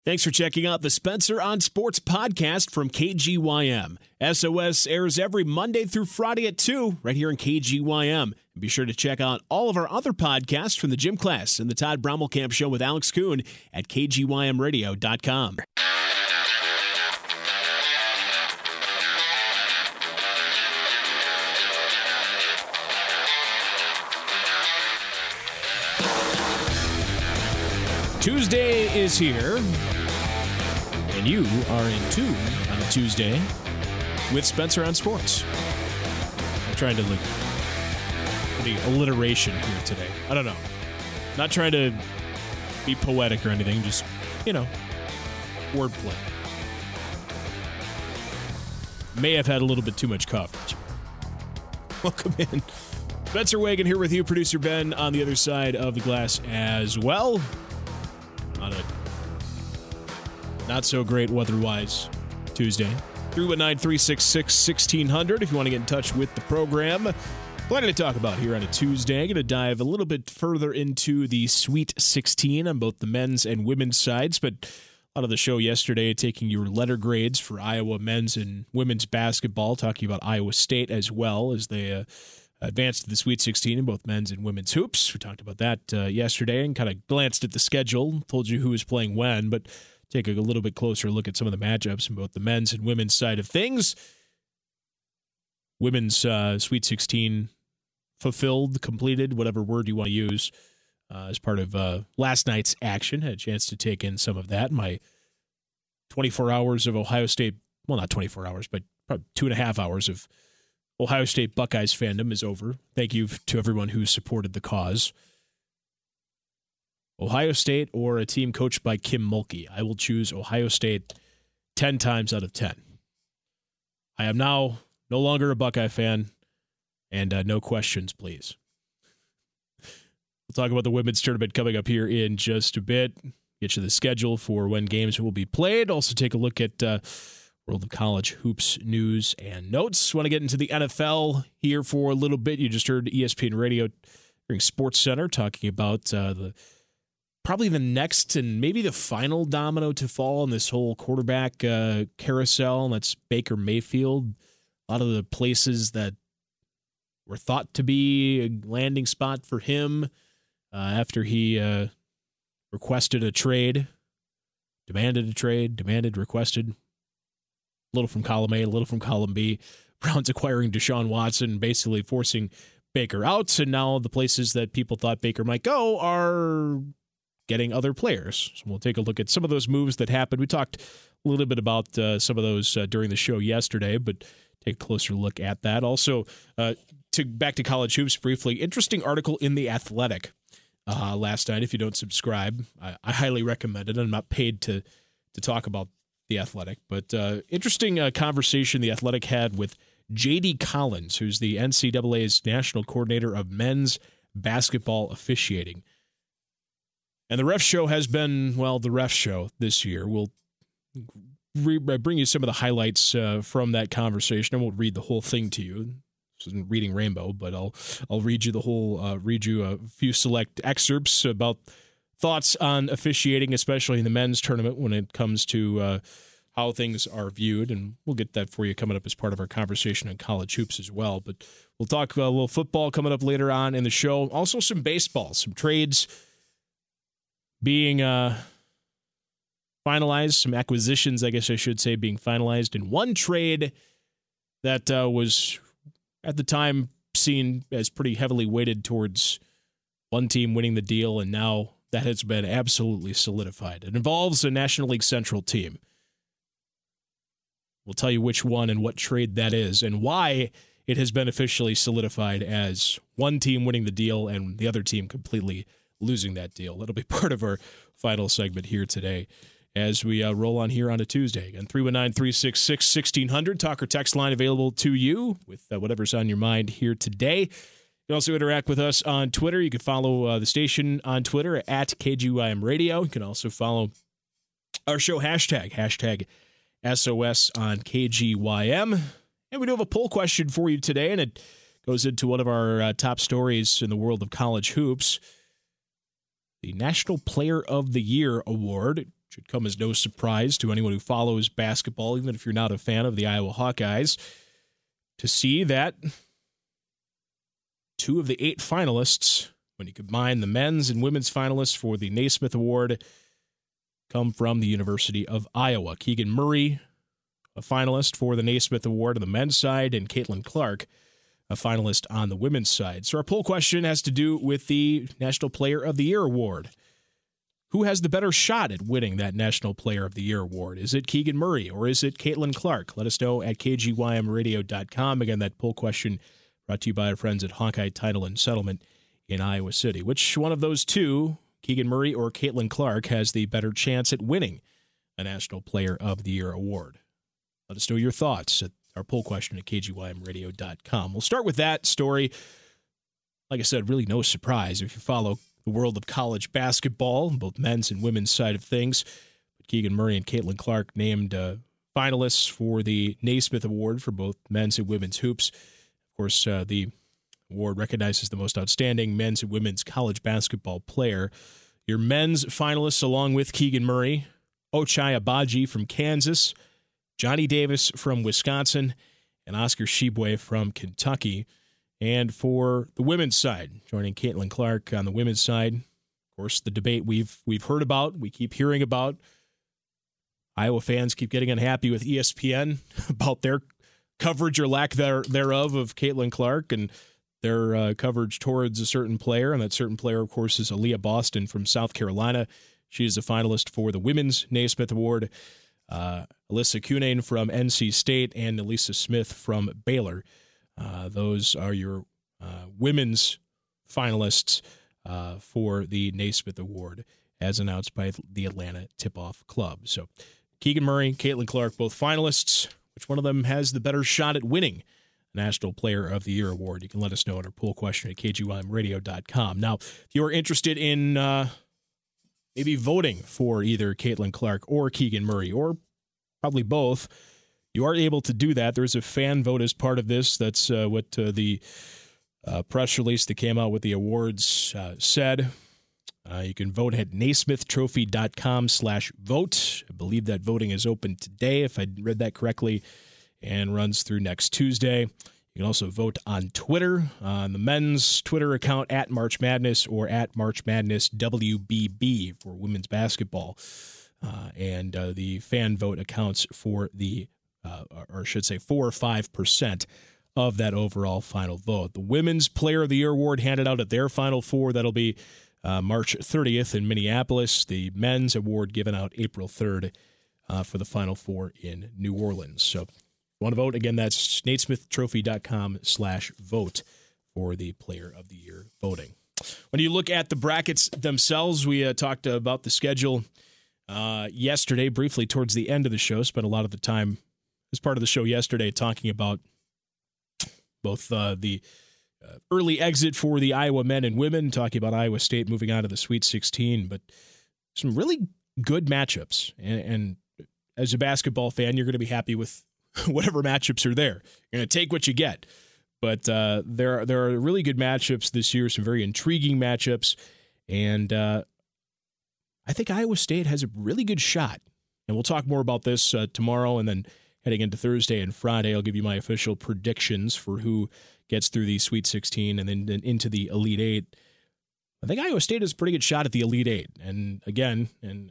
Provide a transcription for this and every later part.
Thanks for checking out the Spencer on Sports podcast from KGYM. SOS airs every Monday through Friday at 2 right here in KGYM. And be sure to check out all of our other podcasts from the gym class and the Todd Brommelkamp Show with Alex Kuhn at KGYMradio.com. Tuesday is here, and you are in tune on a Tuesday with Spencer on Sports. I'm trying to look for the alliteration here today. I don't know. Not trying to be poetic or anything, just, wordplay. May have had a little bit too much coverage. Welcome in. Spencer Wagon here with you, producer Ben on the other side of the glass as well. On a not-so-great weather-wise Tuesday. 319-366-1600 if you want to get in touch with the program. Plenty to talk about here on a Tuesday. I'm going to dive a little bit further into the Sweet 16 on both the men's and women's sides, but a lot of the show yesterday taking your letter grades for Iowa men's and women's basketball, talking about Iowa State as well as they advanced to the Sweet 16 in both men's and women's hoops. We talked about that yesterday and kind of glanced at the schedule, told you who was playing when, but take a little bit closer look at some of the matchups in both the men's and women's side of things. Women's Sweet 16 fulfilled, completed, whatever word you want to use, as part of last night's action. Had a chance to take in some of that. My 24 hours of Ohio State, well, not 24 hours, but probably 2.5 hours of Ohio State Buckeyes fandom is over. Thank you to everyone who supported the cause. Ohio State or a team coached by Kim Mulkey. I will choose Ohio State 10 times out of 10. I am now no longer a Buckeye fan, and no questions, please. We'll talk about the women's tournament coming up here in just a bit. Get you the schedule for when games will be played. Also take a look at World of College hoops news and notes. Want to get into the NFL here for a little bit. You just heard ESPN Radio during Sports Center talking about probably the next and maybe the final domino to fall in this whole quarterback carousel, and that's Baker Mayfield. A lot of the places that were thought to be a landing spot for him after he requested a trade, requested. A little from column A, a little from column B. Browns acquiring Deshaun Watson, basically forcing Baker out. And now the places that people thought Baker might go are getting other players. So we'll take a look at some of those moves that happened. We talked a little bit about some of those during the show yesterday, but take a closer look at that. Also, back to college hoops briefly. Interesting article in The Athletic last night. If you don't subscribe, I highly recommend it. I'm not paid to talk about The Athletic, but interesting conversation The Athletic had with J.D. Collins, who's the NCAA's national coordinator of men's basketball officiating. And the ref show has been, the ref show this year. We'll bring you some of the highlights from that conversation. I won't read the whole thing to you. This isn't Reading Rainbow, but I'll read you read you a few select excerpts about thoughts on officiating, especially in the men's tournament when it comes to how things are viewed, and we'll get that for you coming up as part of our conversation on college hoops as well. But we'll talk a little football coming up later on in the show. Also some baseball, some trades being finalized, some acquisitions, I guess I should say, being finalized. And one trade that was at the time seen as pretty heavily weighted towards one team winning the deal, and now that has been absolutely solidified. It involves a National League Central team. We'll tell you which one and what trade that is and why it has been officially solidified as one team winning the deal and the other team completely losing that deal. That'll be part of our final segment here today as we roll on here on a Tuesday. Again, 319-366-1600. Talk or text line available to you with whatever's on your mind here today. You can also interact with us on Twitter. You can follow the station on Twitter at KGYM Radio. You can also follow our show hashtag SOS on KGYM. And we do have a poll question for you today, and it goes into one of our top stories in the world of college hoops. The National Player of the Year Award should come as no surprise to anyone who follows basketball, even if you're not a fan of the Iowa Hawkeyes, to see that 2 of the 8 finalists, when you combine the men's and women's finalists for the Naismith Award, come from the University of Iowa. Keegan Murray, a finalist for the Naismith Award on the men's side, and Caitlin Clark, a finalist on the women's side. So our poll question has to do with the National Player of the Year Award. Who has the better shot at winning that National Player of the Year award? Is it Keegan Murray or is it Caitlin Clark? Let us know at kgymradio.com. Again, that poll question brought to you by our friends at Hawkeye Title and Settlement in Iowa City. Which one of those two, Keegan Murray or Caitlin Clark, has the better chance at winning a National Player of the Year award? Let us know your thoughts at our poll question at kgymradio.com. We'll start with that story. Like I said, really no surprise if you follow the world of college basketball, both men's and women's side of things. But Keegan Murray and Caitlin Clark named finalists for the Naismith Award for both men's and women's hoops. Of course, the award recognizes the most outstanding men's and women's college basketball player. Your men's finalists, along with Keegan Murray, Ochai Agbaji from Kansas, Johnny Davis from Wisconsin, and Oscar Tshiebwe from Kentucky. And for the women's side, joining Caitlin Clark on the women's side, of course, the debate we've heard about, we keep hearing about. Iowa fans keep getting unhappy with ESPN about their coverage or lack thereof of Caitlin Clark and their coverage towards a certain player. And that certain player, of course, is Aaliyah Boston from South Carolina. She is a finalist for the Women's Naismith Award. Alyssa Cunane from NC State and Elisa Smith from Baylor. Those are your women's finalists for the Naismith Award, as announced by the Atlanta Tip-Off Club. So Keegan Murray, Caitlin Clark, both finalists. Which one of them has the better shot at winning the National Player of the Year Award? You can let us know at our poll question at kgymradio.com. Now, if you're interested in maybe voting for either Caitlin Clark or Keegan Murray, or probably both, you are able to do that. There's a fan vote as part of this. That's what the press release that came out with the awards said. You can vote at naismithtrophy.com/vote. I believe that voting is open today, if I read that correctly, and runs through next Tuesday. You can also vote on Twitter, on the men's Twitter account at March Madness or at March Madness WBB for women's basketball. And the fan vote accounts for the or I should say 4 or 5% of that overall final vote. The Women's Player of the Year Award handed out at their Final Four. That'll be March 30th in Minneapolis. The Men's Award given out April 3rd for the Final Four in New Orleans. So if you want to vote, again, that's naismithtrophy.com/vote for the Player of the Year voting. When you look at the brackets themselves, we talked about the schedule yesterday, briefly towards the end of the show. Spent a lot of the time as part of the show yesterday talking about both the early exit for the Iowa men and women, talking about Iowa State moving on to the Sweet 16, but some really good matchups. And as a basketball fan, you're going to be happy with whatever matchups are there. You're going to take what you get. But there are really good matchups this year, some very intriguing matchups. And I think Iowa State has a really good shot. And we'll talk more about this tomorrow, and then heading into Thursday and Friday, I'll give you my official predictions for who gets through the Sweet 16 and then into the Elite Eight. I think Iowa State has a pretty good shot at the Elite Eight. And again,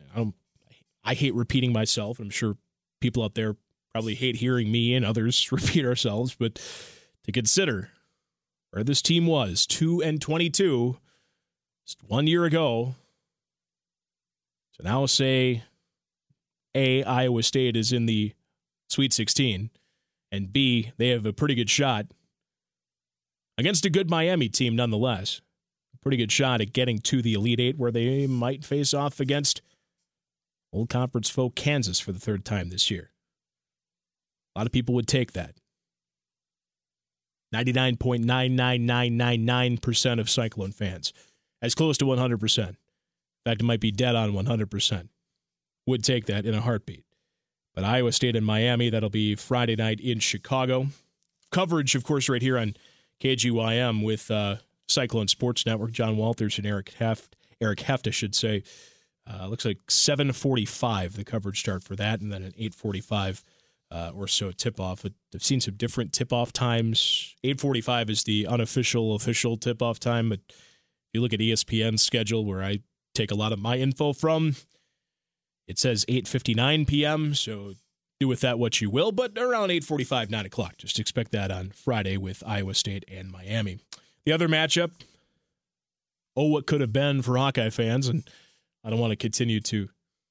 I hate repeating myself. I'm sure people out there probably hate hearing me and others repeat ourselves, but to consider where this team was 2-22 just 1 year ago. So now say A, Iowa State is in the Sweet 16, and B, they have a pretty good shot against a good Miami team nonetheless. A pretty good shot at getting to the Elite Eight, where they might face off against old conference foe Kansas for the third time this year. A lot of people would take that. 99.99999% of Cyclone fans. As close to 100%. In fact, it might be dead on 100%. Would take that in a heartbeat. But Iowa State and Miami, that'll be Friday night in Chicago. Coverage, of course, right here on KGYM with Cyclone Sports Network. John Walters and Eric Heft, I should say, Looks like 7:45 the coverage start for that, and then an 8:45 or so tip-off. I've seen some different tip-off times. 8:45 is the official tip-off time, but if you look at ESPN's schedule, where I take a lot of my info from, it says 8:59 p.m., so do with that what you will, but around 8:45, 9 o'clock. Just expect that on Friday with Iowa State and Miami. The other matchup, what could have been for Hawkeye fans, and I don't want to continue to,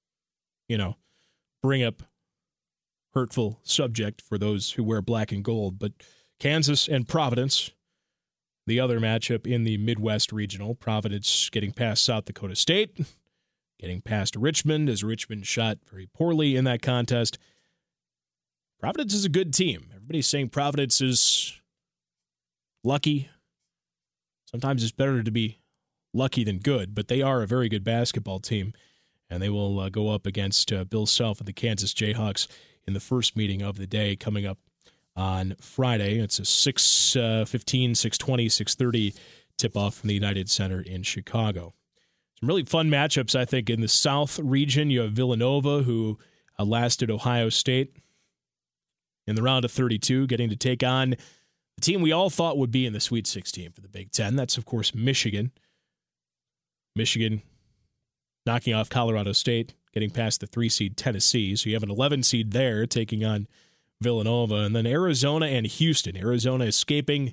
bring up hurtful subject for those who wear black and gold, but Kansas and Providence, the other matchup in the Midwest Regional. Providence getting past South Dakota State, getting past Richmond, as Richmond shot very poorly in that contest. Providence is a good team. Everybody's saying Providence is lucky. Sometimes it's better to be lucky than good, but they are a very good basketball team, and they will go up against Bill Self and the Kansas Jayhawks in the first meeting of the day coming up on Friday. It's a 6:15, 6:20, 6:30 tip-off from the United Center in Chicago. Some really fun matchups, I think, in the South region. You have Villanova, who lasted Ohio State in the round of 32, getting to take on the team we all thought would be in the Sweet 16 for the Big Ten. That's, of course, Michigan. Michigan knocking off Colorado State, getting past the 3-seed Tennessee. So you have an 11 seed there taking on Villanova. And then Arizona and Houston. Arizona escaping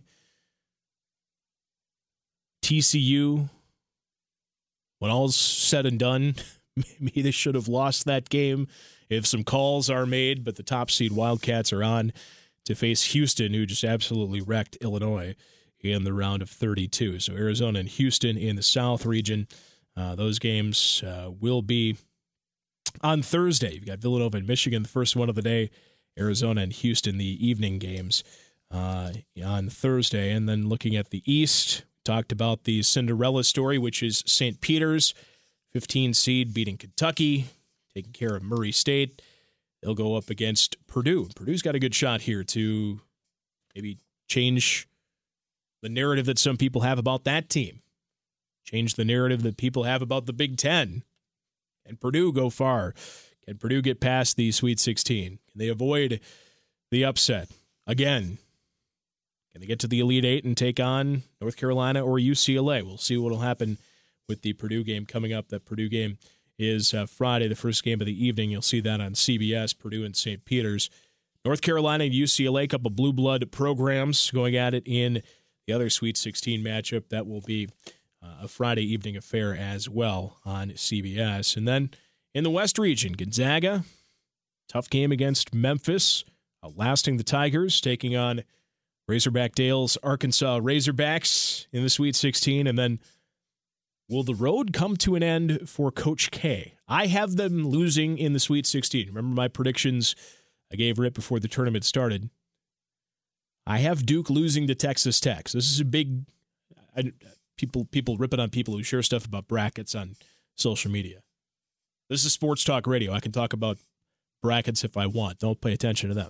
TCU. When all's said and done, maybe they should have lost that game if some calls are made, but the top seed Wildcats are on to face Houston, who just absolutely wrecked Illinois in the round of 32. So Arizona and Houston in the South region. Those games will be on Thursday. You've got Villanova and Michigan, the first one of the day. Arizona and Houston, the evening games on Thursday. And then looking at the East, talked about the Cinderella story, which is St. Peter's, 15 seed beating Kentucky, taking care of Murray State. They'll go up against Purdue. Purdue's got a good shot here to maybe change the narrative that some people have about that team. Change the narrative that people have about the Big Ten. Can Purdue go far? Can Purdue get past the Sweet 16? Can they avoid the upset again? Can they get to the Elite Eight and take on North Carolina or UCLA? We'll see what will happen with the Purdue game coming up. That Purdue game is Friday, the first game of the evening. You'll see that on CBS, Purdue and St. Peter's. North Carolina and UCLA, a couple blue blood programs going at it in the other Sweet 16 matchup. That will be a Friday evening affair as well on CBS. And then in the West region, Gonzaga, tough game against Memphis, outlasting the Tigers, taking on Razorback Dale's Arkansas Razorbacks in the Sweet 16. And then will the road come to an end for Coach K? I have them losing in the Sweet 16. Remember my predictions I gave right before the tournament started? I have Duke losing to Texas Tech. So this is a big... People ripping on people who share stuff about brackets on social media. This is Sports Talk Radio. I can talk about brackets if I want. Don't pay attention to them.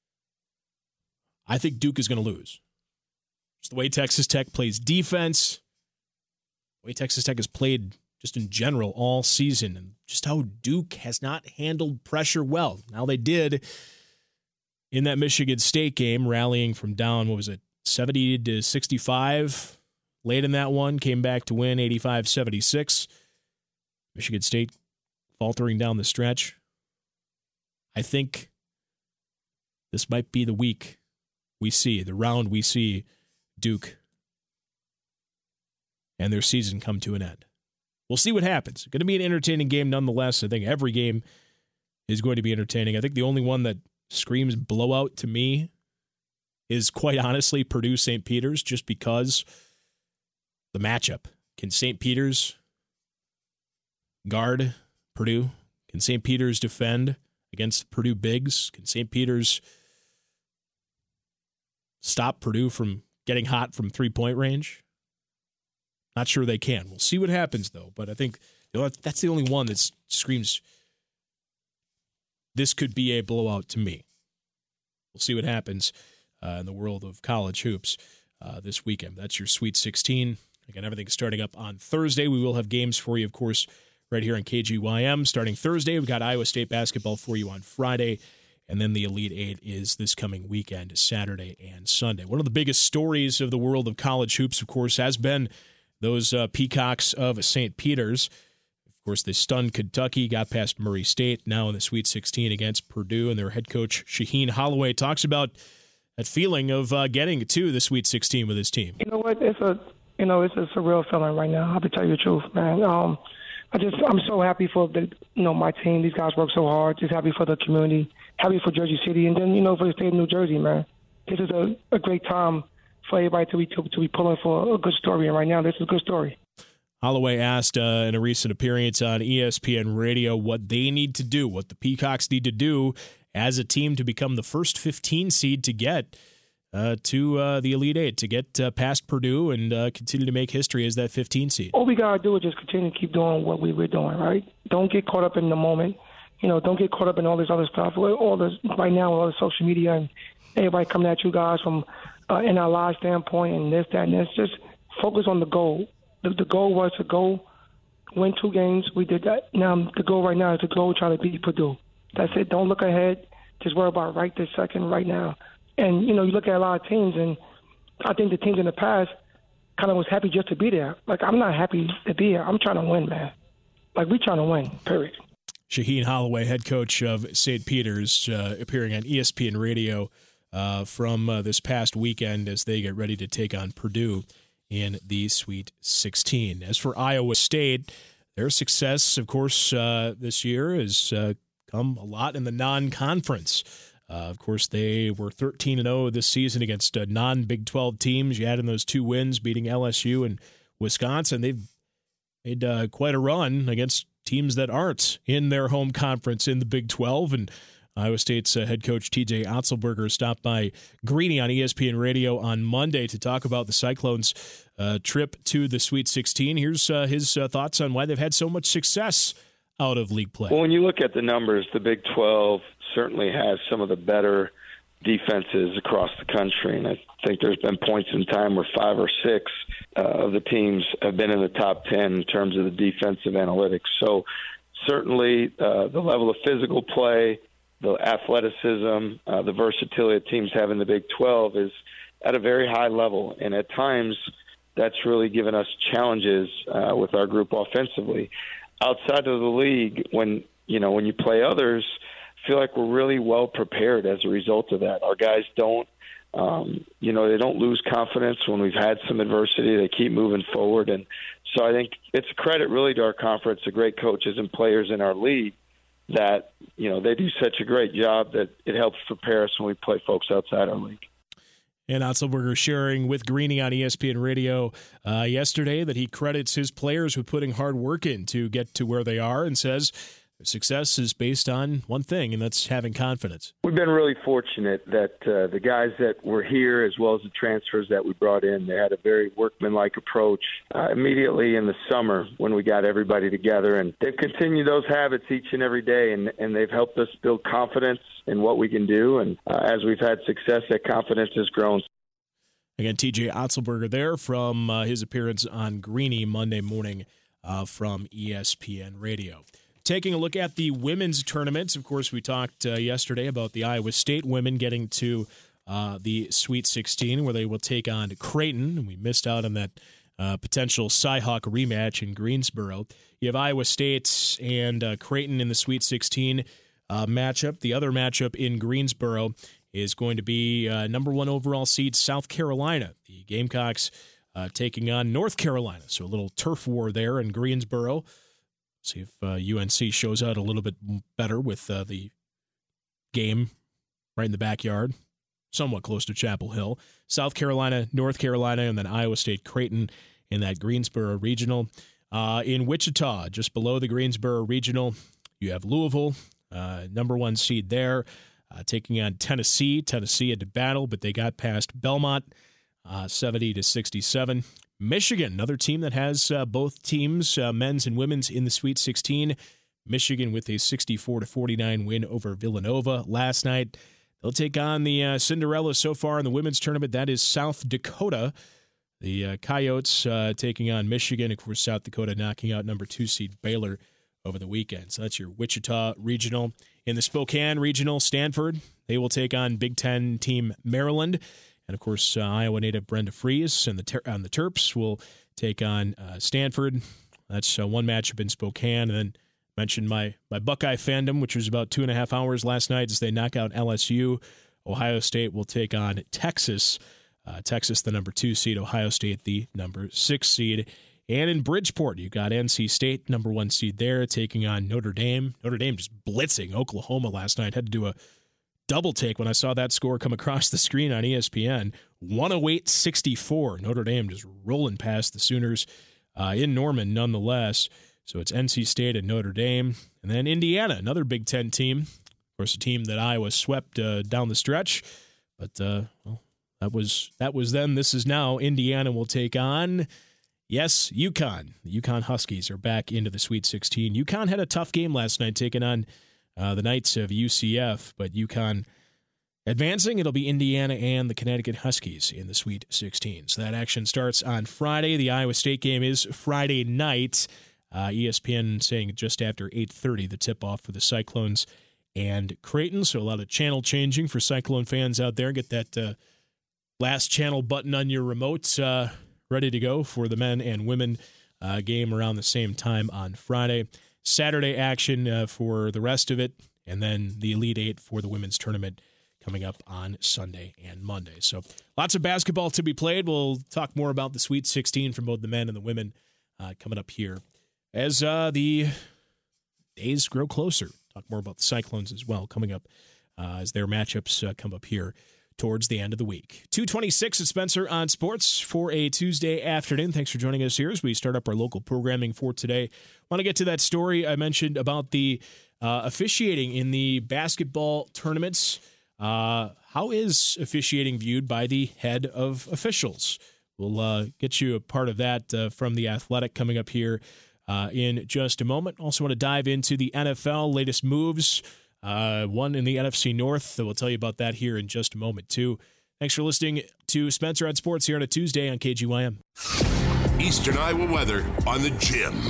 I think Duke is going to lose. Just the way Texas Tech plays defense, the way Texas Tech has played just in general all season, and just how Duke has not handled pressure well. Now they did in that Michigan State game, rallying from down, 70 to 65 late in that one, came back to win 85-76. Michigan State faltering down the stretch. I think this might be the week the round we see Duke and their season come to an end. We'll see what happens. Going to be an entertaining game nonetheless. I think every game is going to be entertaining. I think the only one that screams blowout to me is, quite honestly, Purdue St. Peter's, just because the matchup. Can St. Peter's guard Purdue? Can St. Peter's defend against Purdue bigs? Can St. Peter's stop Purdue from getting hot from three-point range? Not sure they can. We'll see what happens, though. But I think that's the only one that screams this could be a blowout to me. We'll see what happens in the world of college hoops this weekend. That's your Sweet 16. Again, everything's starting up on Thursday. We will have games for you, of course, right here on KGYM. Starting Thursday, we've got Iowa State basketball for you on Friday, and then the Elite Eight is this coming weekend, Saturday and Sunday. One of the biggest stories of the world of college hoops, of course, has been those Peacocks of St. Peter's. Of course, they stunned Kentucky, got past Murray State, now in the Sweet 16 against Purdue, and their head coach, Shaheen Holloway, talks about that feeling of getting to the Sweet 16 with his team. You know what? It's a surreal feeling right now. I have to tell you the truth, man. I'm so happy for my team. These guys work so hard. Just happy for the community, happy for Jersey City, and then for the state of New Jersey, man. This is a great time for everybody to be pulling for a good story, and right now this is a good story. Holloway asked in a recent appearance on ESPN Radio what they need to do, what the Peacocks need to do as a team to become the first 15 seed to get to the Elite Eight, to get past Purdue and continue to make history as that 15 seed. All we got to do is just continue to keep doing what we're doing, right? Don't get caught up in the moment. Don't get caught up in all this other stuff. Right now, all the social media and everybody coming at you guys from in our live standpoint and this, that, and this. Just focus on the goal. The goal was to go win 2 games. We did that. Now the goal right now is to go try to beat Purdue. That's it. Don't look ahead. Just worry about right this second, right now. And, you look at a lot of teams, and I think the teams in the past kind of was happy just to be there. Like, I'm not happy to be here. I'm trying to win, man. Like, we're trying to win, period. Shaheen Holloway, head coach of St. Peter's, appearing on ESPN Radio from this past weekend as they get ready to take on Purdue in the Sweet 16. As for Iowa State, their success, of course, this year has come a lot in the non-conference. Of course, they were 13-0 this season against non-Big 12 teams. You add in those 2 wins, beating LSU and Wisconsin. They've made quite a run against teams that aren't in their home conference in the Big 12, and Iowa State's head coach T.J. Otzelberger stopped by Greeny on ESPN Radio on Monday to talk about the Cyclones' trip to the Sweet 16. Here's his thoughts on why they've had so much success out of league play. Well, when you look at the numbers, the Big 12 certainly has some of the better defenses across the country, and I think there's been points in time where 5 or 6 of the teams have been in the top 10 in terms of the defensive analytics. So certainly the level of physical play, the athleticism, the versatility that teams have in the Big 12 is at a very high level. And at times, that's really given us challenges with our group offensively. Outside of the league, when you play others, I feel like we're really well prepared as a result of that. Our guys don't, they don't lose confidence when we've had some adversity. They keep moving forward. And so I think it's a credit really to our conference, the great coaches and players in our league, that, they do such a great job that it helps prepare us when we play folks outside our league. And Otzelberger sharing with Greeny on ESPN Radio yesterday that he credits his players with putting hard work in to get to where they are, and says success is based on one thing, and that's having confidence. We've been really fortunate that the guys that were here, as well as the transfers that we brought in, they had a very workmanlike approach immediately in the summer when we got everybody together. And they've continued those habits each and every day, and they've helped us build confidence in what we can do. And as we've had success, that confidence has grown. Again, T.J. Otzelberger there from his appearance on Greeny Monday morning from ESPN Radio. Taking a look at the women's tournaments, of course, we talked yesterday about the Iowa State women getting to the Sweet 16, where they will take on Creighton, and we missed out on that potential Cy-Hawk rematch in Greensboro. You have Iowa State and Creighton in the Sweet 16 matchup. The other matchup in Greensboro is going to be number 1 overall seed South Carolina. The Gamecocks taking on North Carolina, so a little turf war there in Greensboro. See if UNC shows out a little bit better with the game right in the backyard, somewhat close to Chapel Hill. South Carolina, North Carolina, and then Iowa State, Creighton in that Greensboro Regional. In Wichita, just below the Greensboro Regional, you have Louisville, number 1 seed there, taking on Tennessee. Tennessee had to battle, but they got past Belmont, 70-67. Michigan, another team that has both teams, men's and women's, in the Sweet 16. Michigan with a 64-49 win over Villanova last night. They'll take on the Cinderella so far in the women's tournament. That is South Dakota. The Coyotes taking on Michigan. Of course, South Dakota knocking out number 2 seed Baylor over the weekend. So that's your Wichita Regional. In the Spokane Regional, Stanford, they will take on Big Ten team Maryland. And, of course, Iowa native Brenda Fries and the Terps will take on Stanford. That's one matchup in Spokane. And then mentioned my Buckeye fandom, which was about 2.5 hours last night as they knock out LSU. Ohio State will take on Texas. Texas, the number 2 seed. Ohio State, the number 6 seed. And in Bridgeport, you got NC State, number 1 seed there, taking on Notre Dame. Notre Dame just blitzing Oklahoma last night. Had to do a double take when I saw that score come across the screen on ESPN. 108-64. Notre Dame just rolling past the Sooners in Norman nonetheless. So it's NC State and Notre Dame. And then Indiana, another Big Ten team. Of course, a team that Iowa swept down the stretch. But, well, that was then. This is now. Indiana will take on... Yes, UConn. The UConn Huskies are back into the Sweet 16. UConn had a tough game last night, taking on the Knights of UCF, but UConn advancing. It'll be Indiana and the Connecticut Huskies in the Sweet 16. So that action starts on Friday. The Iowa State game is Friday night. ESPN saying just after 8:30, the tip-off for the Cyclones and Creighton. So a lot of channel changing for Cyclone fans out there. Get that last channel button on your remote ready to go for the men and women game around the same time on Friday. Saturday action for the rest of it, and then the Elite Eight for the women's tournament coming up on Sunday and Monday. So lots of basketball to be played. We'll talk more about the Sweet 16 from both the men and the women coming up here as the days grow closer. Talk more about the Cyclones as well coming up as their matchups come up here towards the end of the week. 2:26 at Spencer on Sports for a Tuesday afternoon. Thanks for joining us here as we start up our local programming for today. Want to get to that story I mentioned about the officiating in the basketball tournaments. How is officiating viewed by the head of officials? We'll get you a part of that from The Athletic coming up here in just a moment. Also want to dive into the NFL latest moves. One in the NFC North. We'll tell you about that here in just a moment, too. Thanks for listening to Spencer on Sports here on a Tuesday on KGYM. Eastern Iowa weather on the Gym.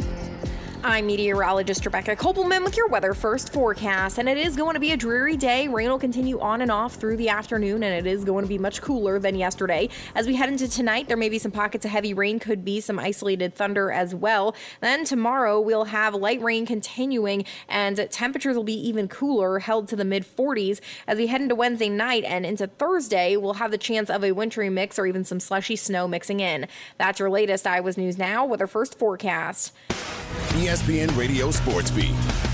I'm meteorologist Rebecca Kopelman with your Weather First forecast, and it is going to be a dreary day. Rain will continue on and off through the afternoon, and it is going to be much cooler than yesterday. As we head into tonight, there may be some pockets of heavy rain, could be some isolated thunder as well. Then tomorrow, we'll have light rain continuing, and temperatures will be even cooler, held to the mid-40s. As we head into Wednesday night and into Thursday, we'll have the chance of a wintry mix or even some slushy snow mixing in. That's your latest Iowa's News Now Weather First forecast. ESPN Radio Sports Beat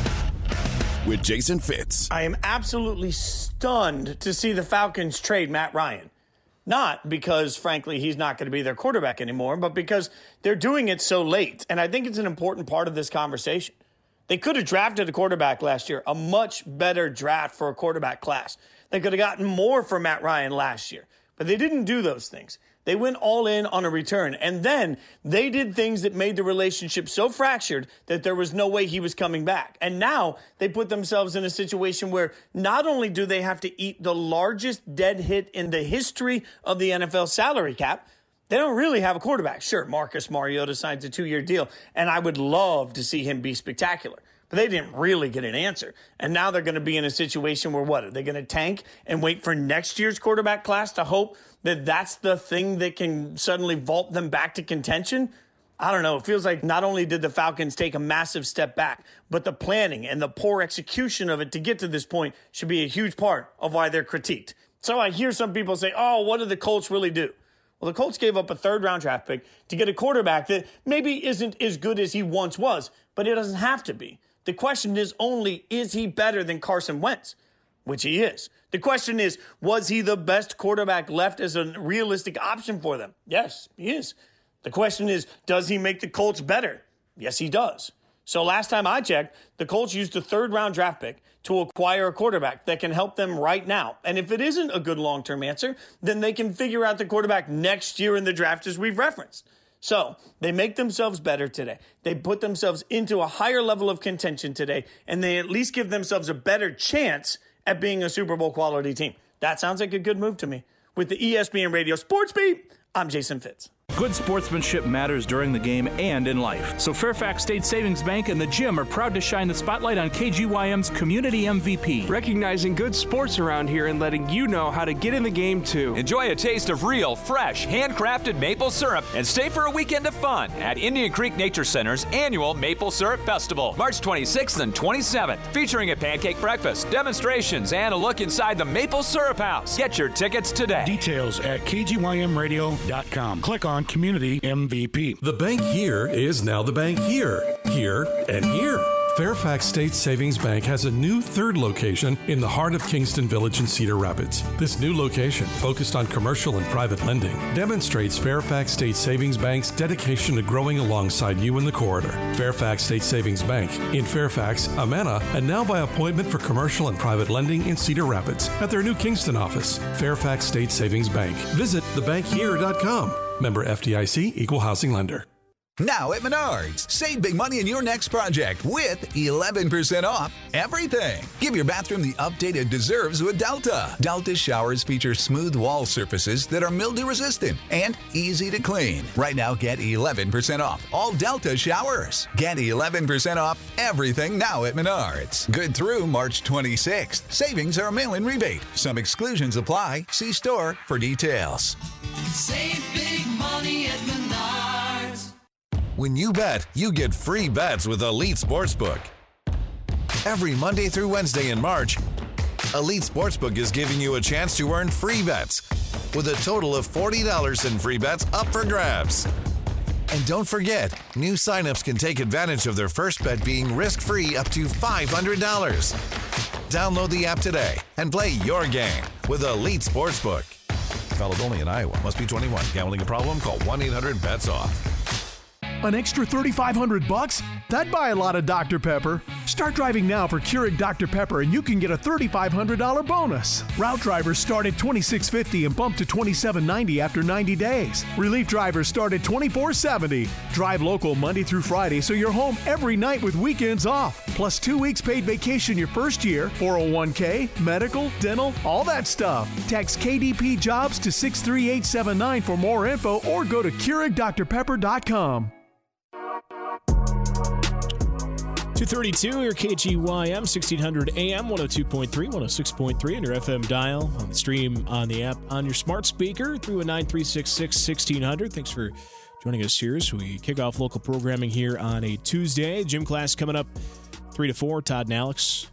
with Jason Fitz. I am absolutely stunned to see the Falcons trade Matt Ryan. Not because, frankly, he's not going to be their quarterback anymore, but because they're doing it so late. And I think it's an important part of this conversation. They could have drafted a quarterback last year, a much better draft for a quarterback class. They could have gotten more for Matt Ryan last year, but they didn't do those things. They went all in on a return, and then they did things that made the relationship so fractured that there was no way he was coming back. And now they put themselves in a situation where not only do they have to eat the largest dead hit in the history of the NFL salary cap, they don't really have a quarterback. Sure, Marcus Mariota signs a 2-year deal, and I would love to see him be spectacular. But they didn't really get an answer. And now they're going to be in a situation where what? Are they going to tank and wait for next year's quarterback class to hope that that's the thing that can suddenly vault them back to contention? I don't know. It feels like not only did the Falcons take a massive step back, but the planning and the poor execution of it to get to this point should be a huge part of why they're critiqued. So I hear some people say, oh, what did the Colts really do? Well, the Colts gave up a 3rd-round draft pick to get a quarterback that maybe isn't as good as he once was, but it doesn't have to be. The question is only, is he better than Carson Wentz? Which he is. The question is, was he the best quarterback left as a realistic option for them? Yes, he is. The question is, does he make the Colts better? Yes, he does. So last time I checked, the Colts used a 3rd-round draft pick to acquire a quarterback that can help them right now. And if it isn't a good long-term answer, then they can figure out the quarterback next year in the draft as we've referenced. So they make themselves better today. They put themselves into a higher level of contention today, and they at least give themselves a better chance at being a Super Bowl quality team. That sounds like a good move to me. With the ESPN Radio Sports Beat, I'm Jason Fitz. Good sportsmanship matters during the game and in life. So Fairfax State Savings Bank and the Gym are proud to shine the spotlight on KGYM's Community MVP. Recognizing good sports around here and letting you know how to get in the game too. Enjoy a taste of real, fresh, handcrafted maple syrup and stay for a weekend of fun at Indian Creek Nature Center's annual Maple Syrup Festival, March 26th and 27th, featuring a pancake breakfast, demonstrations, and a look inside the Maple Syrup House. Get your tickets today. Details at kgymradio.com. Click on Community MVP. The bank here is now the bank here, and here. Fairfax State Savings Bank has a new third location in the heart of Kingston Village in Cedar Rapids. This new location, focused on commercial and private lending, demonstrates Fairfax State Savings Bank's dedication to growing alongside you in the corridor. Fairfax State Savings Bank in Fairfax, Amana, and now by appointment for commercial and private lending in Cedar Rapids at their new Kingston office. Fairfax State Savings Bank. Visit thebankhere.com. Member FDIC, Equal Housing Lender. Now at Menards, save big money in your next project with 11% off everything. Give your bathroom the update it deserves with Delta. Delta showers feature smooth wall surfaces that are mildew resistant and easy to clean. Right now, get 11% off all Delta showers. Get 11% off everything now at Menards. Good through March 26th. Savings are a mail-in rebate. Some exclusions apply. See store for details. Save big money at Menards. When you bet, you get free bets with Elite Sportsbook. Every Monday through Wednesday in March, Elite Sportsbook is giving you a chance to earn free bets with a total of $40 in free bets up for grabs. And don't forget, new signups can take advantage of their first bet being risk-free up to $500. Download the app today and play your game with Elite Sportsbook. Valid only in Iowa. Must be 21. Gambling a problem? Call 1-800-BETS-OFF. An extra $3,500? That'd buy a lot of Dr. Pepper. Start driving now for Keurig Dr. Pepper and you can get a $3,500 bonus. Route drivers start at $26.50 and bump to $27.90 after 90 days. Relief drivers start at $24.70. Drive local Monday through Friday so you're home every night with weekends off. Plus 2 weeks paid vacation your first year, 401k, medical, dental, all that stuff. Text KDP Jobs to 63879 for more info or go to KeurigDrPepper.com. 232, your KGYM, 1600 AM, 102.3, 106.3 on your FM dial, on the stream, on the app, on your smart speaker, through a 9366 1600. Thanks for joining us here as we kick off local programming here on a Tuesday. Gym class coming up 3 to 4. Todd and Alex,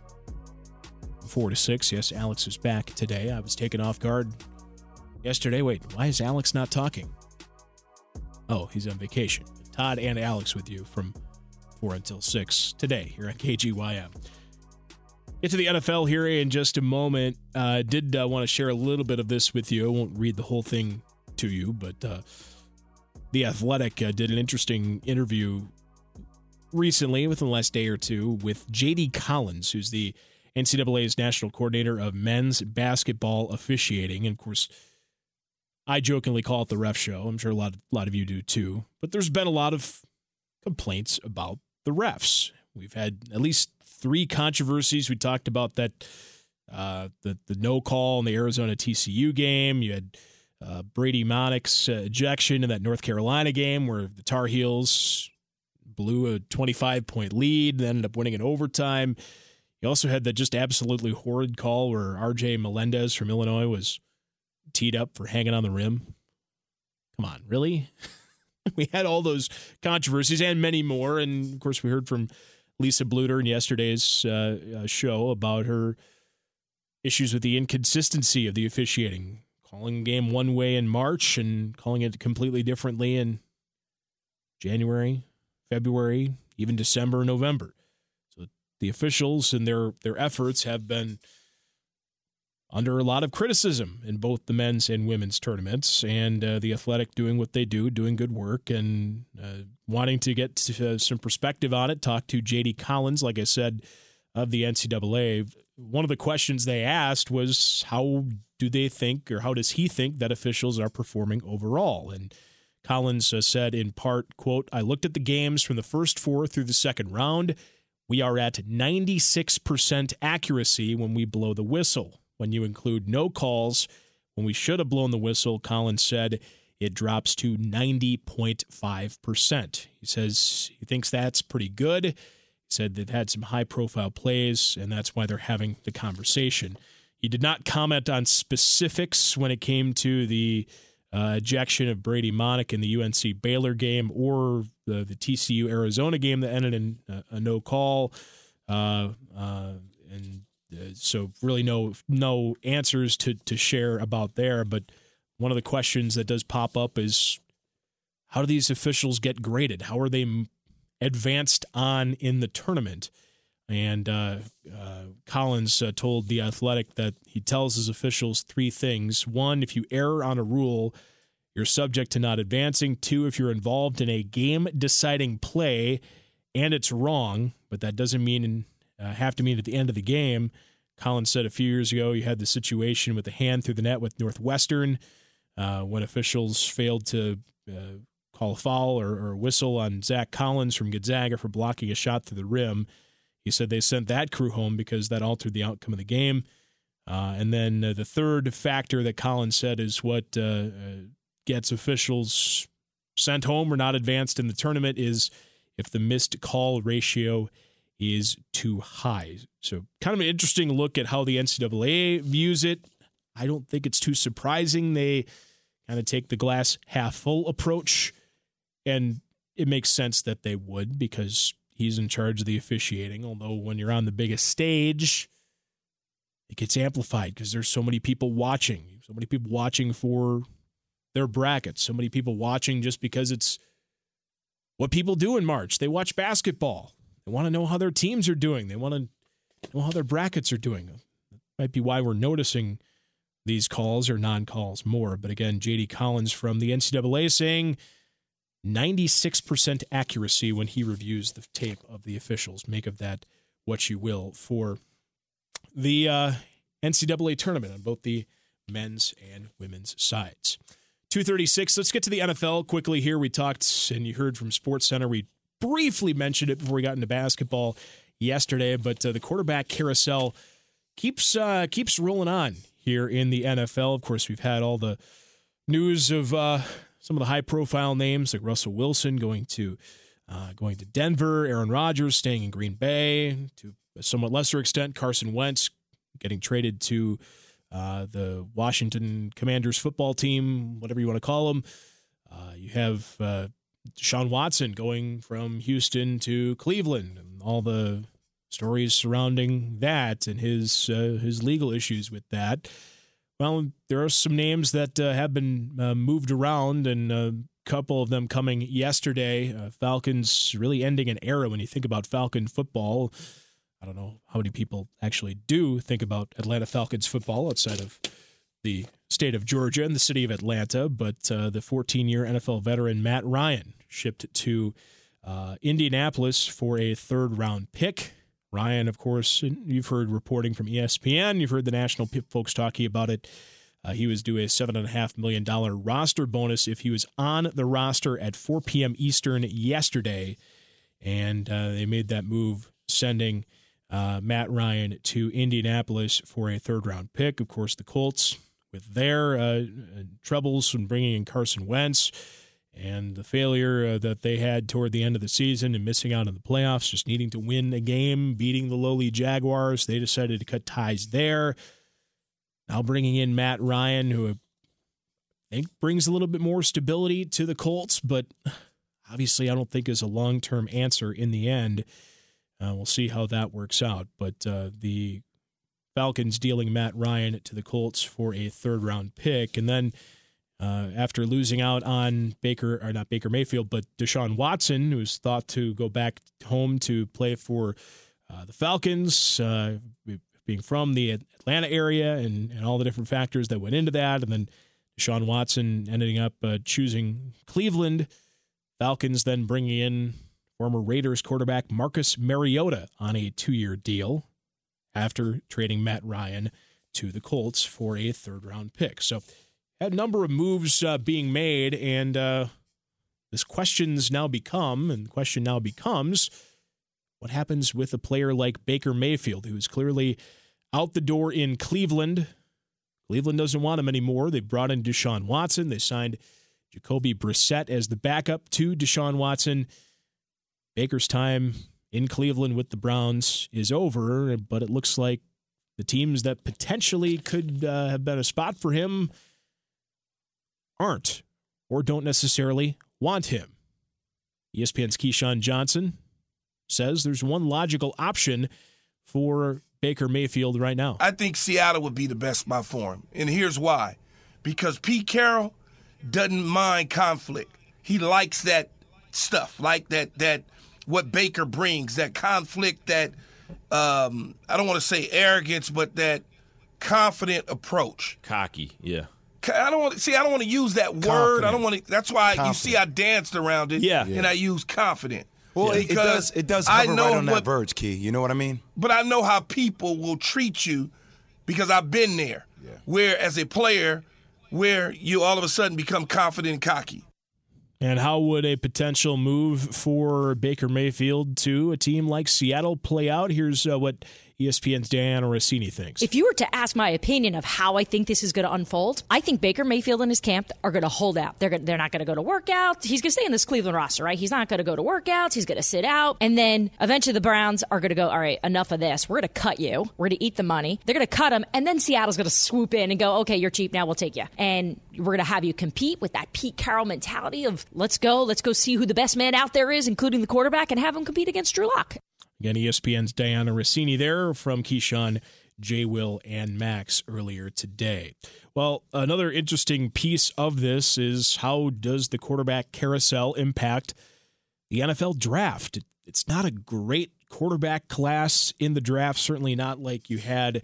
4 to 6. Yes, Alex is back today. I was taken off guard yesterday. Wait, why is Alex not talking? Oh, he's on vacation. Todd and Alex with you from 4 until 6 today here on KGYM. Get to the NFL here in just a moment. Did want to share a little bit of this with you. I won't read the whole thing to you, but The Athletic did an interesting interview recently, within the last day or two, with J.D. Collins, who's the NCAA's national coordinator of men's basketball officiating. And, of course, I jokingly call it the ref show. I'm sure a lot of you do, too. But there's been a lot of complaints about the refs. We've had at least 3 controversies. We talked about that, the no call in the Arizona TCU game. You had Brady Monick's ejection in that North Carolina game where the Tar Heels blew a 25-point lead and ended up winning in overtime. You also had that just absolutely horrid call where R.J. Melendez from Illinois was teed up for hanging on the rim. Come on, really? We had all those controversies and many more. And, of course, we heard from Lisa Bluter in yesterday's show about her issues with the inconsistency of the officiating, calling a game one way in March and calling it completely differently in January, February, even December and November. So the officials and their efforts have been under a lot of criticism in both the men's and women's tournaments, and the Athletic doing what they do, doing good work, and wanting to get some perspective on it. Talked to J.D. Collins, like I said, of the NCAA. One of the questions they asked was, how do they think, or how does he think that officials are performing overall? And Collins said in part, quote, "I looked at the games from the first 4 through the second round. We are at 96% accuracy when we blow the whistle. When you include no calls, when we should have blown the whistle," Collins said, it drops to 90.5%. He says he thinks that's pretty good. He said they've had some high-profile plays, and that's why they're having the conversation. He did not comment on specifics when it came to the ejection of Brady Monick in the UNC Baylor game or the TCU Arizona game that ended in a no call. So really no answers to share about there. But one of the questions that does pop up is, how do these officials get graded? How are they advanced on in the tournament? And Collins told The Athletic that he tells his officials three things. One, if you err on a rule, you're subject to not advancing. Two, if you're involved in a game-deciding play and it's wrong, but that doesn't mean have to mean at the end of the game. Collins said a few years ago you had the situation with the hand through the net with Northwestern when officials failed to call a foul or whistle on Zach Collins from Gonzaga for blocking a shot through the rim. He said they sent that crew home because that altered the outcome of the game. And then the third factor that Collins said is what gets officials sent home or not advanced in the tournament is if the missed call ratio is too high. So kind of an interesting look at how the NCAA views it. I don't think it's too surprising. They kind of take the glass half full approach, and it makes sense that they would because he's in charge of the officiating. Although when you're on the biggest stage, it gets amplified because there's so many people watching. So many people watching for their brackets. So many people watching just because it's what people do in March. They watch basketball. They want to know how their teams are doing. They want to know how their brackets are doing. That might be why we're noticing these calls or non-calls more. But again, J.D. Collins from the NCAA saying 96% accuracy when he reviews the tape of the officials. Make of that what you will for the NCAA tournament on both the men's and women's sides. 2:36. Let's get to the NFL quickly here. We talked, and you heard from SportsCenter. We briefly mentioned it before we got into basketball yesterday, but the quarterback carousel keeps rolling on here in the NFL. Of course, we've had all the news of some of the high-profile names like Russell Wilson going to Denver, Aaron Rodgers staying in Green Bay, to a somewhat lesser extent, Carson Wentz getting traded to the Washington Commanders football team, whatever you want to call them. You have Deshaun Watson going from Houston to Cleveland, and all the stories surrounding that and his legal issues with that. Well, there are some names that have been moved around, and a couple of them coming yesterday. Falcons really ending an era when you think about Falcon football. I don't know how many people actually do think about Atlanta Falcons football outside of the state of Georgia and the city of Atlanta, but the 14-year NFL veteran Matt Ryan shipped to Indianapolis for a third-round pick. Ryan, of course, you've heard reporting from ESPN. You've heard the national folks talking about it. He was due a $7.5 million roster bonus if he was on the roster at 4 p.m. Eastern yesterday, and they made that move, sending Matt Ryan to Indianapolis for a third-round pick. Of course, the Colts, with their troubles in bringing in Carson Wentz and the failure that they had toward the end of the season and missing out on the playoffs, just needing to win a game, beating the lowly Jaguars, they decided to cut ties there. Now bringing in Matt Ryan, who I think brings a little bit more stability to the Colts, but obviously I don't think is a long-term answer in the end. We'll see how that works out. But the Falcons dealing Matt Ryan to the Colts for a third-round pick. And then after losing out on not Baker Mayfield, but Deshaun Watson, who was thought to go back home to play for the Falcons, being from the Atlanta area and all the different factors that went into that. And then Deshaun Watson ending up choosing Cleveland. Falcons then bringing in former Raiders quarterback Marcus Mariota on a 2-year deal after trading Matt Ryan to the Colts for a third-round pick. So a number of moves being made, and the question now becomes, what happens with a player like Baker Mayfield, who is clearly out the door in Cleveland? Cleveland doesn't want him anymore. They brought in Deshaun Watson. They signed Jacoby Brissett as the backup to Deshaun Watson. Baker's time in Cleveland with the Browns is over, but it looks like the teams that potentially could have been a spot for him aren't or don't necessarily want him. ESPN's Keyshawn Johnson says there's one logical option for Baker Mayfield right now. I think Seattle would be the best spot for him, and here's why. Because Pete Carroll doesn't mind conflict. He likes that stuff, like that what Baker brings, that conflict, that I don't want to say arrogance, but that confident approach. Cocky, yeah. I don't want to use that word. Confident. I don't want to. That's why Confident. you see I danced around it. Yeah. And I use confident. Well, it does hover right on that verge, Key. You know what I mean? But I know how people will treat you because I've been there. Yeah. Where as a player, where you all of a sudden become confident and cocky. And how would a potential move for Baker Mayfield to a team like Seattle play out? Here's what ESPN's Diana Rossini thinks. If you were to ask my opinion of how I think this is going to unfold, I think Baker Mayfield and his camp are going to hold out. They're not going to go to workouts. He's going to stay in this Cleveland roster, right? He's not going to go to workouts. He's going to sit out. And then eventually the Browns are going to go, all right, enough of this. We're going to cut you. We're going to eat the money. They're going to cut him. And then Seattle's going to swoop in and go, okay, you're cheap now. We'll take you. And we're going to have you compete with that Pete Carroll mentality of let's go see who the best man out there is, including the quarterback, and have him compete against Drew Lock. Again, ESPN's Diana Rossini there from Keyshawn, J. Will, and Max earlier today. Well, another interesting piece of this is how does the quarterback carousel impact the NFL draft? It's not a great quarterback class in the draft, certainly not like you had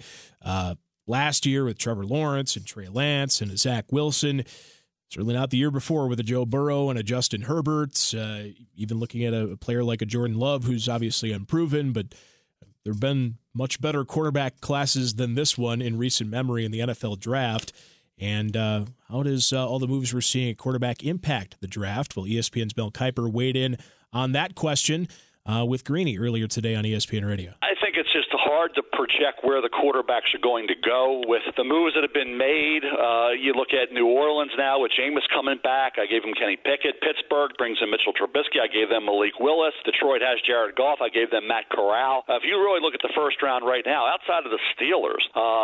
last year with Trevor Lawrence and Trey Lance and Zach Wilson. Certainly not the year before with a Joe Burrow and a Justin Herbert. Even looking at a player like a Jordan Love, who's obviously unproven, but there have been much better quarterback classes than this one in recent memory in the NFL draft. And how does all the moves we're seeing at quarterback impact the draft? Well, ESPN's Mel Kiper weighed in on that question with Greeny earlier today on ESPN Radio. I think it's just hard to project where the quarterbacks are going to go with the moves that have been made. You look at New Orleans now with Jameis coming back. I gave them Kenny Pickett. Pittsburgh brings in Mitchell Trubisky. I gave them Malik Willis. Detroit has Jared Goff. I gave them Matt Corral. If you really look at the first round right now, outside of the Steelers,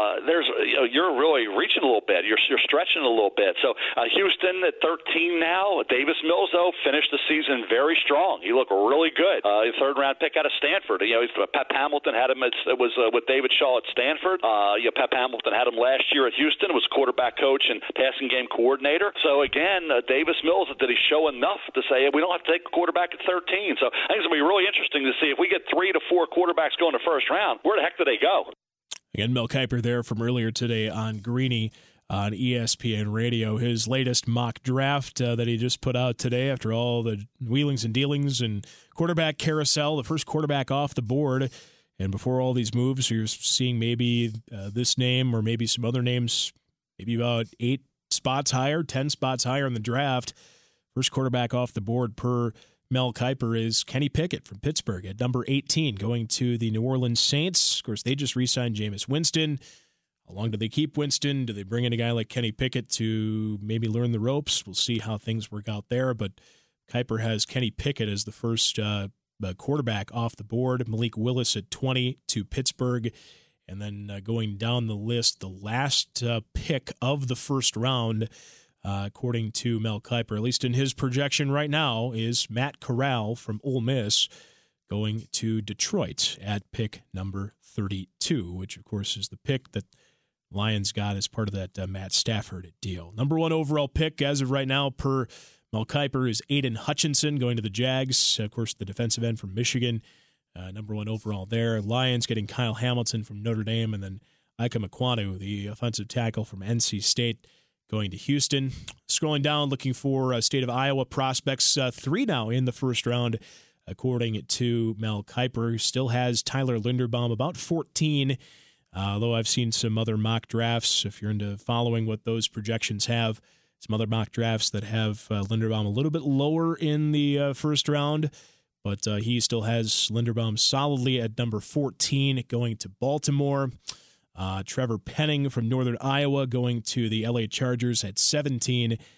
you're really reaching a little bit. You're stretching a little bit. So Houston at 13 now. Davis Mills, though, finished the season very strong. He looked really good. Third round pick out of Stanford. Pep Hamilton had him with David Shaw at Stanford. Pep Hamilton had him last year at Houston. Was quarterback coach and passing game coordinator. So again, Davis Mills, did he show enough to say we don't have to take a quarterback at 13? So I think it's going to be really interesting to see if we get 3 to 4 quarterbacks going the first round. Where the heck do they go? Again, Mel Kiper there from earlier today on Greeny on ESPN Radio. His latest mock draft that he just put out today after all the wheelings and dealings and quarterback carousel, the first quarterback off the board. And before all these moves, you're seeing maybe this name or maybe some other names, maybe about 8 spots higher, 10 spots higher in the draft. First quarterback off the board per Mel Kiper is Kenny Pickett from Pittsburgh at number 18, going to the New Orleans Saints. Of course, they just re-signed Jameis Winston. How long do they keep Winston? Do they bring in a guy like Kenny Pickett to maybe learn the ropes? We'll see how things work out there. But Kiper has Kenny Pickett as the first quarterback off the board. Malik Willis at 20 to Pittsburgh. And then going down the list, the last pick of the first round, according to Mel Kiper, at least in his projection right now, is Matt Corral from Ole Miss going to Detroit at pick number 32, which, of course, is the pick that Lions got as part of that Matt Stafford deal. Number 1 overall pick as of right now per Mel Kiper is Aiden Hutchinson going to the Jags. Of course, the defensive end from Michigan, number 1 overall there. Lions getting Kyle Hamilton from Notre Dame, and then Ike Mekwonu, the offensive tackle from NC State, going to Houston. Scrolling down, looking for State of Iowa prospects, 3 now in the first round, according to Mel Kiper, who still has Tyler Linderbaum, about 14, although I've seen some other mock drafts, if you're into following what those projections have, some other mock drafts that have Linderbaum a little bit lower in the first round, but he still has Linderbaum solidly at number 14 going to Baltimore. Trevor Penning from Northern Iowa going to the LA Chargers at 17.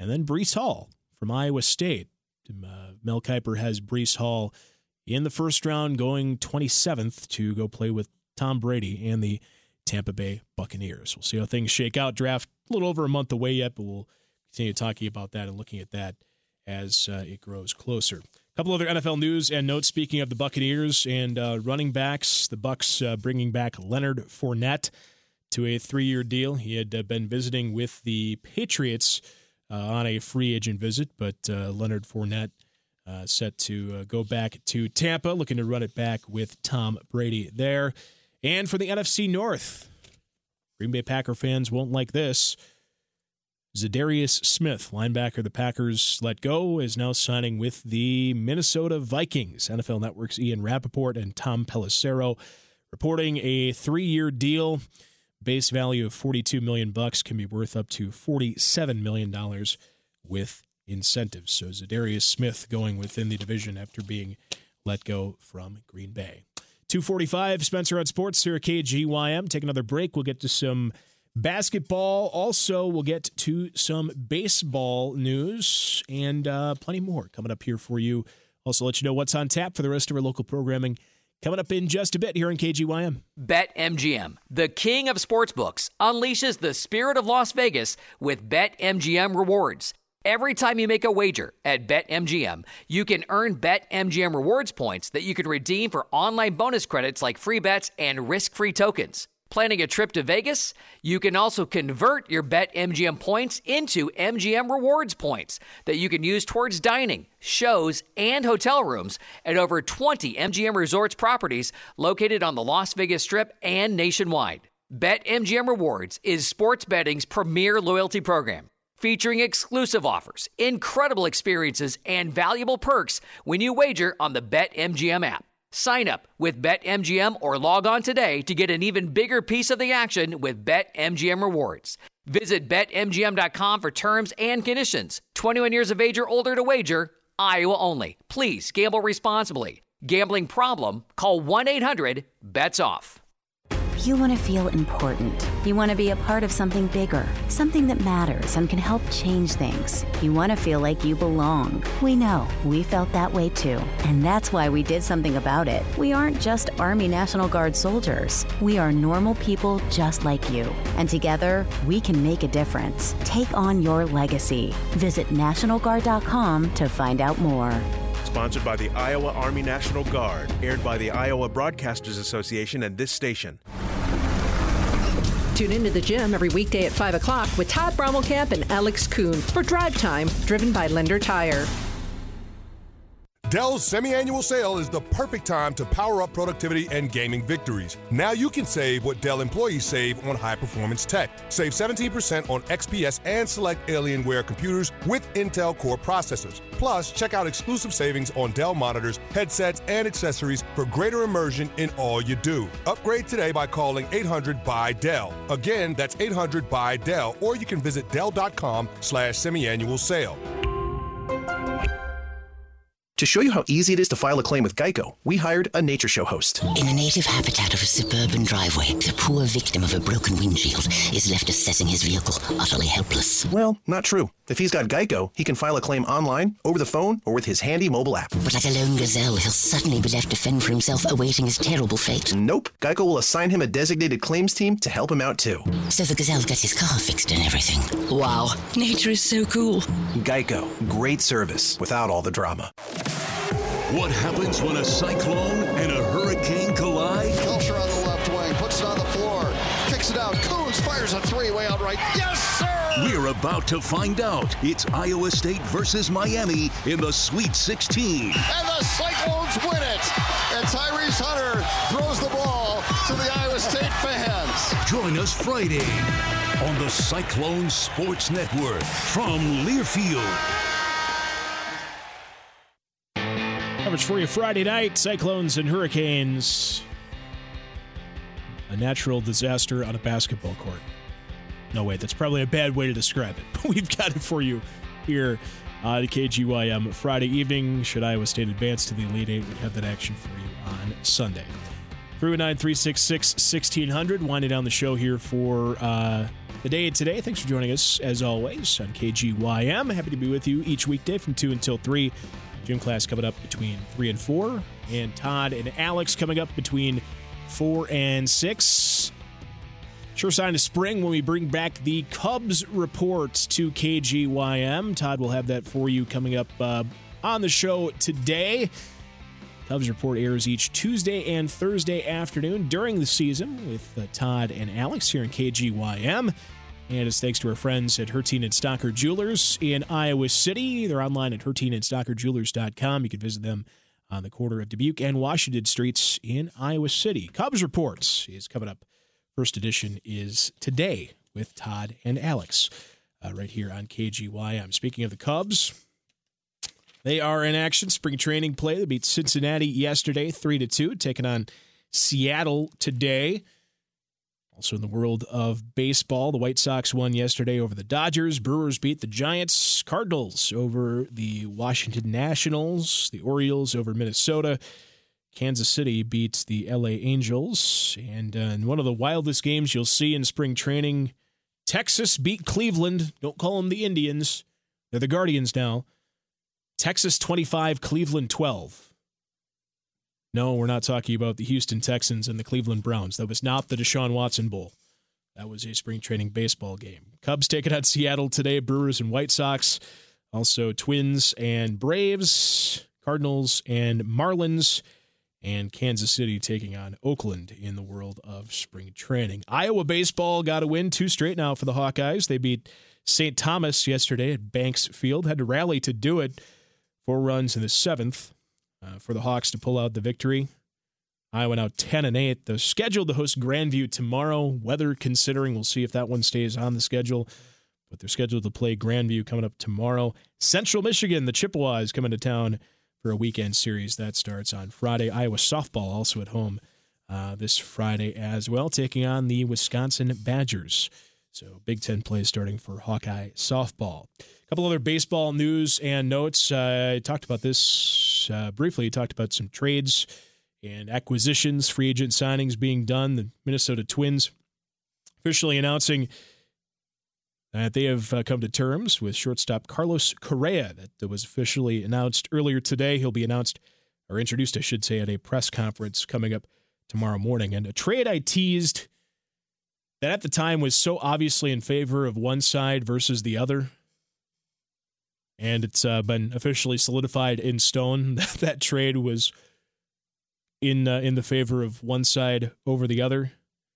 And then Breece Hall from Iowa State. Mel Kiper has Breece Hall in the first round, going 27th to go play with Tom Brady and the Tampa Bay Buccaneers. We'll see how things shake out. Draft a little over a month away yet, but we'll continue talking about that and looking at that as it grows closer. A couple other NFL news and notes. Speaking of the Buccaneers and running backs, the Bucs bringing back Leonard Fournette to a 3-year deal. He had been visiting with the Patriots on a free agent visit, but Leonard Fournette set to go back to Tampa, looking to run it back with Tom Brady there. And for the NFC North, Green Bay Packer fans won't like this. Za'Darius Smith, linebacker the Packers let go, is now signing with the Minnesota Vikings. NFL Network's Ian Rappaport and Tom Pelissero reporting a 3-year deal. Base value of $42 million can be worth up to $47 million with incentives. So Za'Darius Smith going within the division after being let go from Green Bay. 2:45, Spencer on Sports here at KGYM. Take another break. We'll get to some basketball. Also, we'll get to some baseball news and plenty more coming up here for you. Also, let you know what's on tap for the rest of our local programming coming up in just a bit here on KGYM. BetMGM, the king of sportsbooks, unleashes the spirit of Las Vegas with BetMGM rewards. Every time you make a wager at BetMGM, you can earn BetMGM rewards points that you can redeem for online bonus credits like free bets and risk-free tokens. Planning a trip to Vegas? You can also convert your BetMGM points into MGM rewards points that you can use towards dining, shows, and hotel rooms at over 20 MGM Resorts properties located on the Las Vegas Strip and nationwide. BetMGM Rewards is sports betting's premier loyalty program, featuring exclusive offers, incredible experiences, and valuable perks when you wager on the BetMGM app. Sign up with BetMGM or log on today to get an even bigger piece of the action with BetMGM Rewards. Visit BetMGM.com for terms and conditions. 21 years of age or older to wager. Iowa only. Please gamble responsibly. Gambling problem? Call 1-800-BETS-OFF. You want to feel important. You want to be a part of something bigger, something that matters and can help change things. You want to feel like you belong. We know. We felt that way too. And that's why we did something about it. We aren't just Army National Guard soldiers. We are normal people just like you. And together, we can make a difference. Take on your legacy. Visit NationalGuard.com to find out more. Sponsored by the Iowa Army National Guard. Aired by the Iowa Broadcasters Association and this station. Tune into the gym every weekday at 5 o'clock with Todd Brommelkamp and Alex Kuhn for Drive Time, driven by Lender Tire. Dell's semi-annual sale is the perfect time to power up productivity and gaming victories. Now you can save what Dell employees save on high-performance tech. Save 17% on XPS and select Alienware computers with Intel Core processors. Plus, check out exclusive savings on Dell monitors, headsets, and accessories for greater immersion in all you do. Upgrade today by calling 800-BUY-DELL. Again, that's 800-BUY-DELL, or you can visit Dell.com/semi-annual sale. To show you how easy it is to file a claim with Geico, we hired a nature show host. In the native habitat of a suburban driveway, the poor victim of a broken windshield is left assessing his vehicle, utterly helpless. Well, not true. If he's got Geico, he can file a claim online, over the phone, or with his handy mobile app. But like a lone gazelle, he'll suddenly be left to fend for himself, awaiting his terrible fate. Nope. Geico will assign him a designated claims team to help him out, too. So the gazelle gets his car fixed and everything. Wow, nature is so cool. Geico. Great service without all the drama. What happens when a cyclone and a hurricane collide? Kelcher on the left wing, puts it on the floor, kicks it out. Coons fires a three way out right. Yes, sir! We're about to find out. It's Iowa State versus Miami in the Sweet 16. And the Cyclones win it. And Tyrese Hunter throws the ball to the Iowa State fans. Join us Friday on the Cyclone Sports Network from Learfield. Coverage for you Friday night, Cyclones and Hurricanes. A natural disaster on a basketball court. No, wait, that's probably a bad way to describe it. But we've got it for you here on KGYM Friday evening. Should Iowa State advance to the Elite Eight, we'd have that action for you on Sunday. 319-366-1600. Winding down the show here for the day today. Thanks for joining us, as always, on KGYM. Happy to be with you each weekday from 2 until 3. Gym class coming up between 3 and 4. And Todd and Alex coming up between 4 and 6. Sure sign of spring when we bring back the Cubs report to KGYM. Todd will have that for you coming up on the show today. Cubs Report airs each Tuesday and Thursday afternoon during the season with Todd and Alex here in KGYM. And it's thanks to our friends at Hertine and Stocker Jewelers in Iowa City. They're online at HertineandStockerJewelers.com. You can visit them on the corner of Dubuque and Washington Streets in Iowa City. Cubs Reports is coming up. First edition is today with Todd and Alex right here on KGYM. Speaking of the Cubs, they are in action. Spring training play. They beat Cincinnati yesterday, 3-2, taking on Seattle today. Also in the world of baseball, the White Sox won yesterday over the Dodgers. Brewers beat the Giants. Cardinals over the Washington Nationals. The Orioles over Minnesota. Kansas City beats the LA Angels. And in one of the wildest games you'll see in spring training, Texas beat Cleveland. Don't call them the Indians. They're the Guardians now. Texas 25, Cleveland 12. No, we're not talking about the Houston Texans and the Cleveland Browns. That was not the Deshaun Watson Bowl. That was a spring training baseball game. Cubs taking on Seattle today, Brewers and White Sox. Also Twins and Braves, Cardinals and Marlins, and Kansas City taking on Oakland in the world of spring training. Iowa baseball got a win, 2 straight now for the Hawkeyes. They beat St. Thomas yesterday at Banks Field. Had to rally to do it. 4 runs in the 7th. For the Hawks to pull out the victory. Iowa now 10-8. They're scheduled to host Grandview tomorrow. Weather considering, we'll see if that one stays on the schedule. But they're scheduled to play Grandview coming up tomorrow. Central Michigan, the Chippewas, coming to town for a weekend series. That starts on Friday. Iowa softball also at home this Friday as well, taking on the Wisconsin Badgers. So Big Ten play starting for Hawkeye softball. A couple other baseball news and notes. I talked about this briefly. Talked about some trades and acquisitions, free agent signings being done. The Minnesota Twins officially announcing that they have come to terms with shortstop Carlos Correa. That was officially announced earlier today. He'll be announced, or introduced, I should say, at a press conference coming up tomorrow morning. And a trade I teased that at the time was so obviously in favor of one side versus the other. And it's been officially solidified in stone that that trade was in the favor of one side over the other.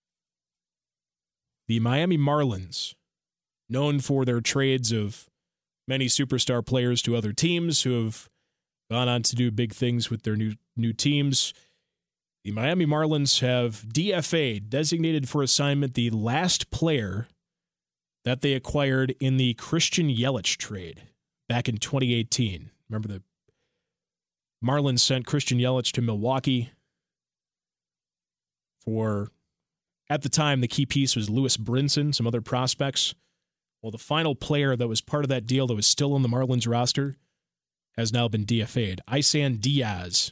The Miami Marlins, known for their trades of many superstar players to other teams who have gone on to do big things with their new teams. The Miami Marlins have DFA'd, designated for assignment, the last player that they acquired in the Christian Yelich trade back in 2018. Remember, the Marlins sent Christian Yelich to Milwaukee for, at the time, the key piece was Lewis Brinson, some other prospects. Well, the final player that was part of that deal that was still on the Marlins roster has now been DFA'd. Isan Diaz,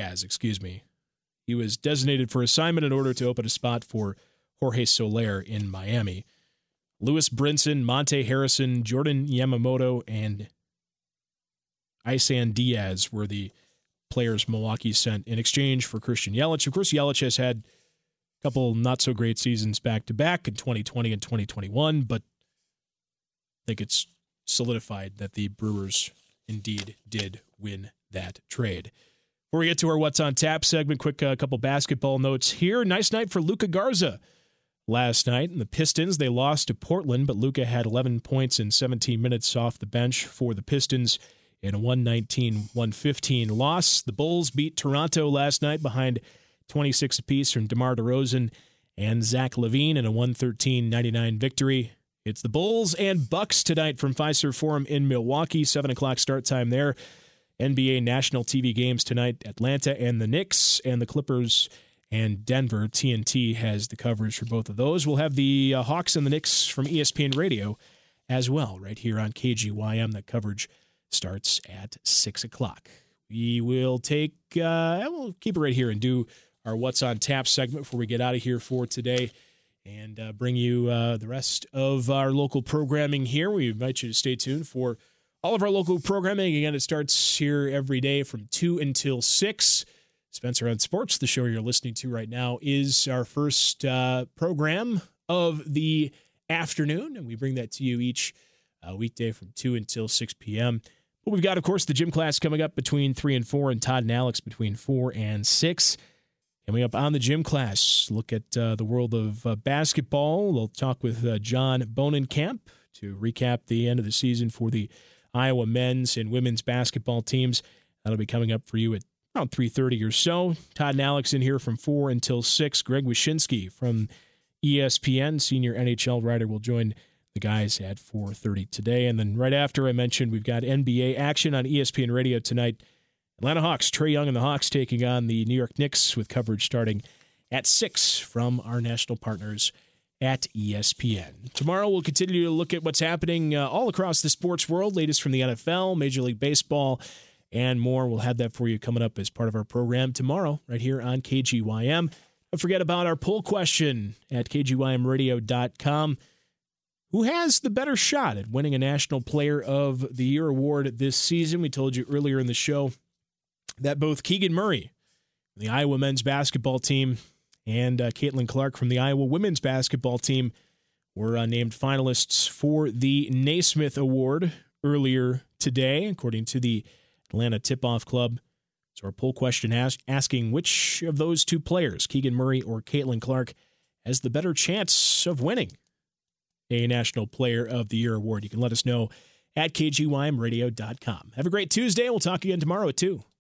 He was designated for assignment in order to open a spot for Jorge Soler in Miami. Lewis Brinson, Monte Harrison, Jordan Yamamoto, and Isan Diaz were the players Milwaukee sent in exchange for Christian Yelich. Of course, Yelich has had a couple not-so-great seasons back-to-back in 2020 and 2021, but I think it's solidified that the Brewers indeed did win that trade. Before we get to our What's on Tap segment, quick couple basketball notes here. Nice night for Luka Garza last night. And the Pistons, they lost to Portland, but Luka had 11 points in 17 minutes off the bench for the Pistons in a 119-115 loss. The Bulls beat Toronto last night behind 26 apiece from DeMar DeRozan and Zach LaVine in a 113-99 victory. It's the Bulls and Bucks tonight from Fiserv Forum in Milwaukee. 7 o'clock start time there. NBA national TV games tonight, Atlanta and the Knicks, and the Clippers and Denver. TNT has the coverage for both of those. We'll have the Hawks and the Knicks from ESPN Radio as well, right here on KGYM. That coverage starts at 6 o'clock. We will we'll keep it right here and do our What's on Tap segment before we get out of here for today and bring you the rest of our local programming here. We invite you to stay tuned for all of our local programming. Again, it starts here every day from 2 until 6. Spencer on Sports, the show you're listening to right now, is our first program of the afternoon, and we bring that to you each weekday from 2 until 6 p.m. But we've got, of course, the gym class coming up between 3 and 4, and Todd and Alex between 4 and 6. Coming up on the gym class, look at the world of basketball. We'll talk with John Bonenkamp to recap the end of the season for the Iowa men's and women's basketball teams. That'll be coming up for you at around 3:30 or so. Todd and Alex in here from 4 until 6. Greg Wyshynski from ESPN, senior NHL writer, will join the guys at 4:30 today. And then right after, I mentioned we've got NBA action on ESPN Radio tonight. Atlanta Hawks, Trae Young and the Hawks taking on the New York Knicks with coverage starting at 6 from our national partners at ESPN. Tomorrow we'll continue to look at what's happening all across the sports world, latest from the NFL, Major League Baseball, and more. We'll have that for you coming up as part of our program tomorrow right here on KGYM. Don't forget about our poll question at KGYMradio.com. Who has the better shot at winning a National Player of the Year award this season? We told you earlier in the show that both Keegan Murray, the Iowa men's basketball team, and Caitlin Clark from the Iowa women's basketball team were named finalists for the Naismith Award earlier today, according to the Atlanta Tip-Off Club. So our poll question asking which of those two players, Keegan Murray or Caitlin Clark, has the better chance of winning a National Player of the Year award. You can let us know at KGYMradio.com. Have a great Tuesday. We'll talk again tomorrow at 2.